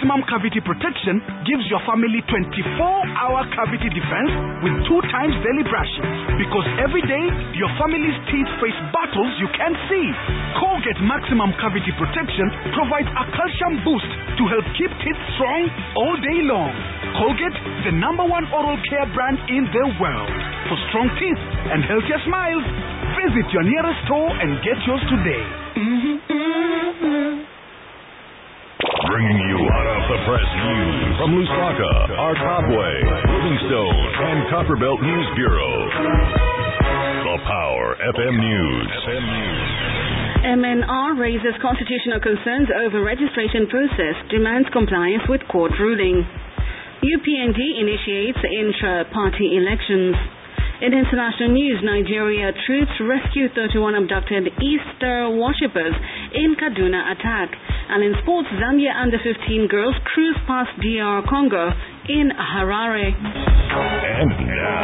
Maximum Cavity Protection gives your family 24-hour cavity defense with 2 times daily brushing. Because every day, your family's teeth face battles you can't see. Colgate Maximum Cavity Protection provides a calcium boost to help keep teeth strong all day long. Colgate, the #1 oral care brand in the world. For strong teeth and healthier smiles, visit your nearest store and get yours today. Bringing you hot off the press news from Lusaka, Arcabwe, Livingstone, and Copperbelt News Bureau. The Power FM News. MNR raises constitutional concerns over registration process, demands compliance with court ruling. UPND initiates intra-party elections. In international news, Nigeria troops rescue 31 abducted Easter worshippers in Kaduna attack. And in sports, Zambia under-15 girls cruise past DR Congo in Harare. And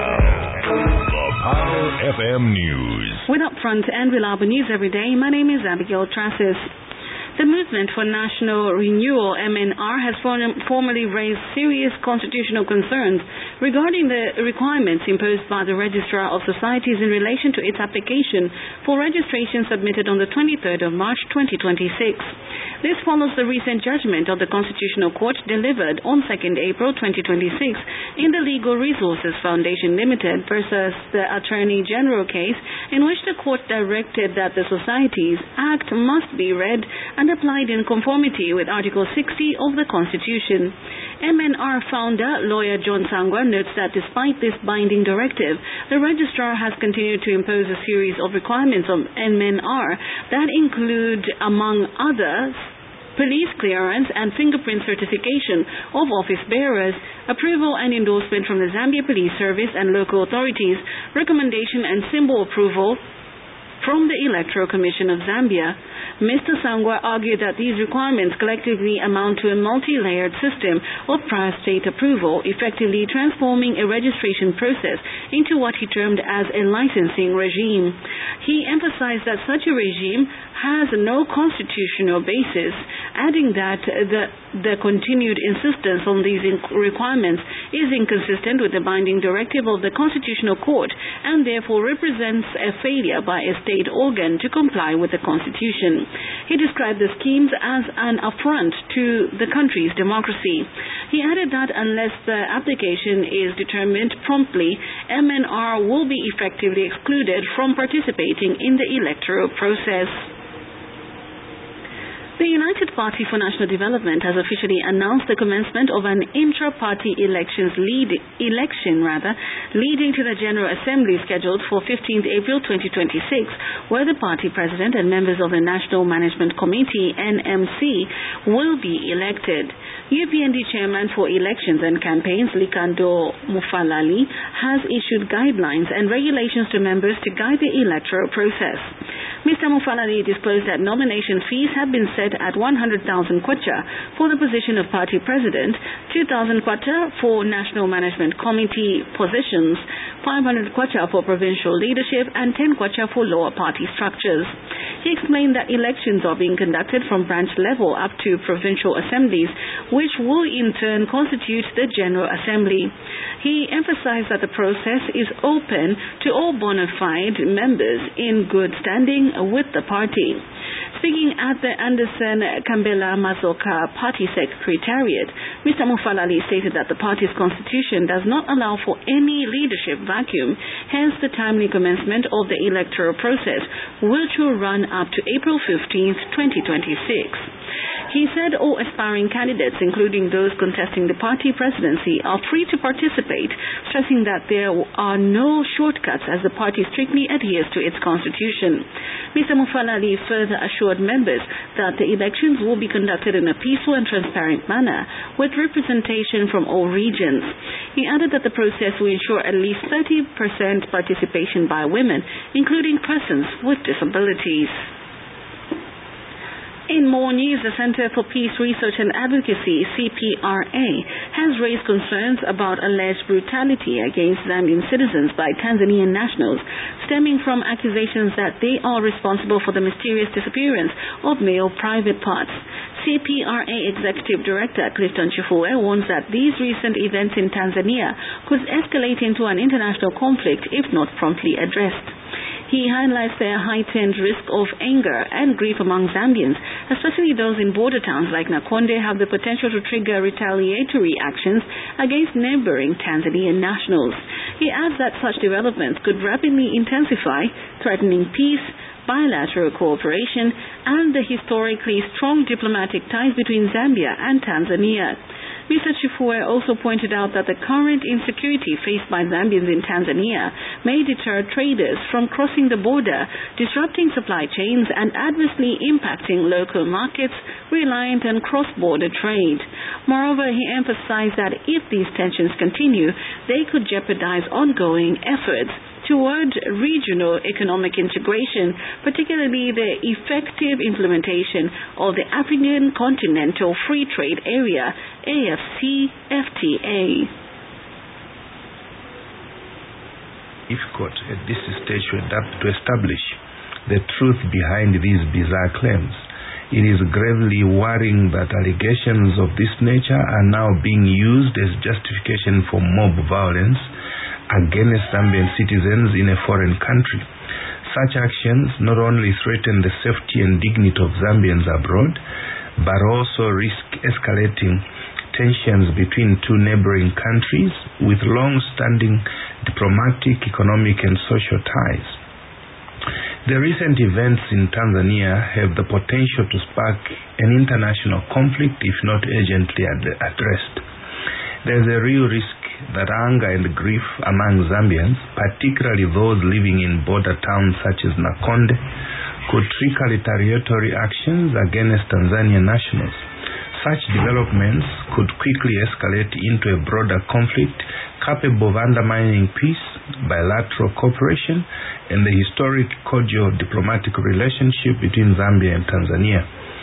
now, the Power FM News. With upfront and reliable news every day, my name is Abigail Trassis. The Movement for National Renewal, MNR, has formally raised serious constitutional concerns regarding the requirements imposed by the Registrar of Societies in relation to its application for registration submitted on the 23rd of March 2026. This follows the recent judgment of the Constitutional Court delivered on 2nd April 2026 in the Legal Resources Foundation Limited versus the Attorney General case, in which the court directed that the Societies Act must be read and applied in conformity with Article 60 of the Constitution. MNR founder, lawyer John Sangwa, notes that despite this binding directive, the registrar has continued to impose a series of requirements on MNR that include, among others, police clearance and fingerprint certification of office bearers, approval and endorsement from the Zambia Police Service and local authorities, recommendation and symbol approval from the Electoral Commission of Zambia. Mr. Sangwa argued that these requirements collectively amount to a multi-layered system of prior state approval, effectively transforming a registration process into what he termed as a licensing regime. He emphasized that such a regime has no constitutional basis, adding that the continued insistence on these requirements is inconsistent with the binding directive of the Constitutional Court and therefore represents a failure by a state organ to comply with the Constitution. He described the schemes as an affront to the country's democracy. He added that unless the application is determined promptly, MNR will be effectively excluded from participating in the electoral process. The United Party for National Development has officially announced the commencement of an intra-party election leading to the General Assembly scheduled for 15th April 2026, where the party president and members of the National Management Committee, NMC, will be elected. UPND Chairman for Elections and Campaigns, Likando Mufalali, has issued guidelines and regulations to members to guide the electoral process. Mr. Mufalali disclosed that nomination fees have been set at 100,000 kwacha for the position of party president, 2,000 kwacha for National Management Committee positions, 500 kwacha for provincial leadership, and 10 kwacha for lower party structures. He explained that elections are being conducted from branch level up to provincial assemblies, which will in turn constitute the General Assembly. He emphasized that the process is open to all bona fide members in good standing with the party. Speaking at the Anderson Kambela Mazoka Party Secretariat, Mr. Mufalali stated that the party's constitution does not allow for any leadership vacuum, hence the timely commencement of the electoral process, which will run up to April 15th, 2026. He said all aspiring candidates, including those contesting the party presidency, are free to participate, stressing that there are no shortcuts as the party strictly adheres to its constitution. Mr. Mufalali further assured members that the elections will be conducted in a peaceful and transparent manner, with representation from all regions. He added that the process will ensure at least 30% participation by women, including persons with disabilities. In more news, the Center for Peace Research and Advocacy, CPRA, has raised concerns about alleged brutality against Zambian citizens by Tanzanian nationals, stemming from accusations that they are responsible for the mysterious disappearance of male private parts. CPRA Executive Director Clifton Chifue warns that these recent events in Tanzania could escalate into an international conflict if not promptly addressed. He highlights the heightened risk of anger and grief among Zambians, especially those in border towns like Nakonde, have the potential to trigger retaliatory actions against neighboring Tanzanian nationals. He adds that such developments could rapidly intensify, threatening peace, bilateral cooperation, and the historically strong diplomatic ties between Zambia and Tanzania. Mr. Chifue also pointed out that the current insecurity faced by Zambians in Tanzania may deter traders from crossing the border, disrupting supply chains and adversely impacting local markets reliant on cross-border trade. Moreover, he emphasized that if these tensions continue, they could jeopardize ongoing efforts toward regional economic integration, particularly the effective implementation of the African Continental Free Trade Area, AfCFTA. Difficult at this stage to establish the truth behind these bizarre claims. It is gravely worrying that allegations of this nature are now being used as justification for mob violence against Zambian citizens in a foreign country. Such actions not only threaten the safety and dignity of Zambians abroad, but also risk escalating tensions between two neighboring countries with long-standing diplomatic, economic, and social ties. The recent events in Tanzania have the potential to spark an international conflict if not urgently addressed. There is a real risk that anger and grief among Zambians, particularly those living in border towns such as Nakonde, could trigger retaliatory actions against Tanzanian nationals. Such developments could quickly escalate into a broader conflict capable of undermining peace, bilateral cooperation, and the historic cordial diplomatic relationship between Zambia and Tanzania.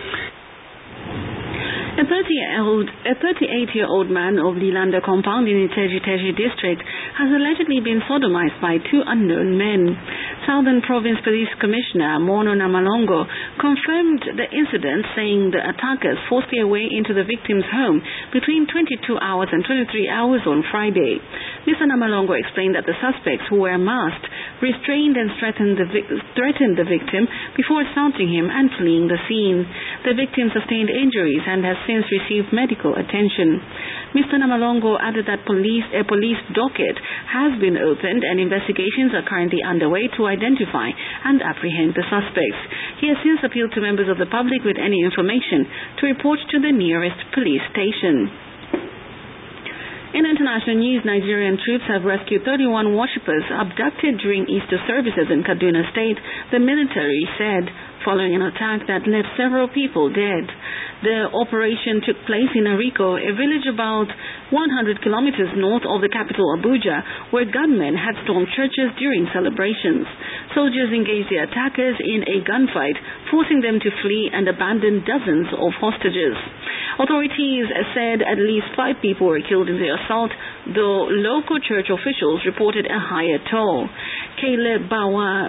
A 38-year-old man of Lilanda compound in Iteji district has allegedly been sodomized by two unknown men. Southern Province Police Commissioner Mono Namalongo confirmed the incident, saying the attackers forced their way into the victim's home between 22 hours and 23 hours on Friday. Mr. Namalongo explained that the suspects, who were masked, restrained and threatened the victim before assaulting him and fleeing the scene. The victim sustained injuries and has since received medical attention. Mr. Namalongo added that a police docket has been opened and investigations are currently underway to identify and apprehend the suspects. He has since appealed to members of the public with any information to report to the nearest police station. In international news, Nigerian troops have rescued 31 worshippers abducted during Easter services in Kaduna State, the military said, following an attack that left several people dead. The operation took place in Ariko, a village about 100 kilometers north of the capital Abuja, where gunmen had stormed churches during celebrations. Soldiers engaged the attackers in a gunfight, forcing them to flee and abandon dozens of hostages. Authorities said at least 5 people were killed in the assault, though local church officials reported a higher toll. Caleb Bawa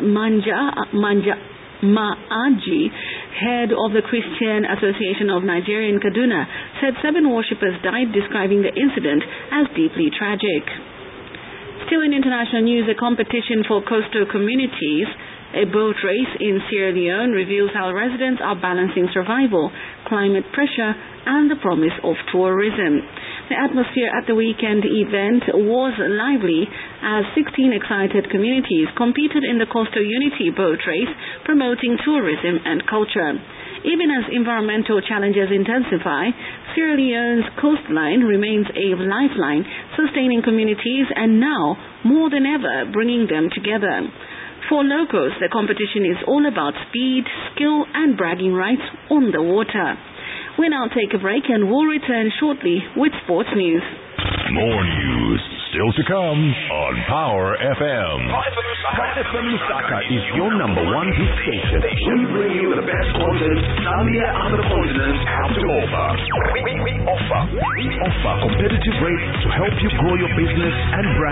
Maaji, head of the Christian Association of Nigeria in Kaduna, said 7 worshippers died, describing the incident as deeply tragic. Still in international news, a competition for coastal communities, a boat race in Sierra Leone, reveals how residents are balancing survival, climate pressure, and the promise of tourism. The atmosphere at the weekend event was lively as 16 excited communities competed in the Coastal Unity boat race, promoting tourism and culture. Even as environmental challenges intensify, Sierra Leone's coastline remains a lifeline, sustaining communities and now, more than ever, bringing them together. For locals, the competition is all about speed, skill, and bragging rights on the water. We now take a break and we'll return shortly with sports news. More news still to come on Power FM. Power FM Lusaka is your #1 hit station. We bring you the best content Zambia and the continent have to offer. We offer competitive rates to help you grow your business and brand.